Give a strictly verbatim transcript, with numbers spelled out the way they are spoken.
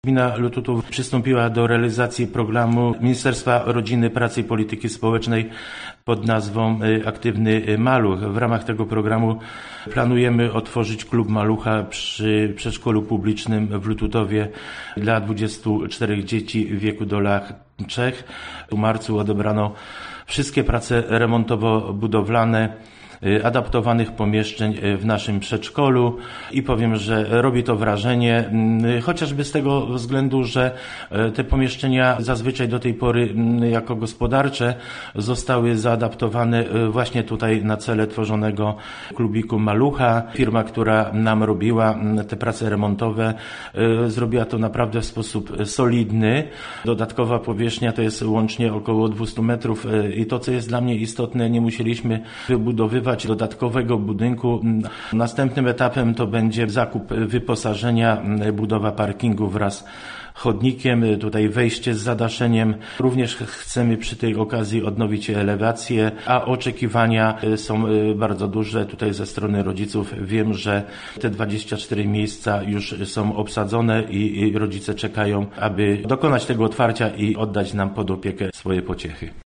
Gmina Lututów przystąpiła do realizacji programu Ministerstwa Rodziny, Pracy i Polityki Społecznej pod nazwą Aktywny Maluch. W ramach tego programu planujemy otworzyć klub Malucha przy przedszkolu publicznym w Lututowie dla dwudziestu czterech dzieci w wieku do lat trzech. W marcu odebrano wszystkie prace remontowo-budowlane adaptowanych pomieszczeń w naszym przedszkolu i powiem, że robi to wrażenie, chociażby z tego względu, że te pomieszczenia zazwyczaj do tej pory jako gospodarcze zostały zaadaptowane właśnie tutaj na cele tworzonego klubiku Malucha. Firma, która nam robiła te prace remontowe, zrobiła to naprawdę w sposób solidny. Dodatkowa powierzchnia to jest łącznie około dwieście metrów i to, co jest dla mnie istotne, nie musieliśmy wybudowywać dodatkowego budynku. Następnym etapem to będzie zakup wyposażenia, budowa parkingu wraz chodnikiem, tutaj wejście z zadaszeniem. Również chcemy przy tej okazji odnowić elewację, a oczekiwania są bardzo duże tutaj ze strony rodziców. Wiem, że te dwadzieścia cztery miejsca już są obsadzone i rodzice czekają, aby dokonać tego otwarcia i oddać nam pod opiekę swoje pociechy.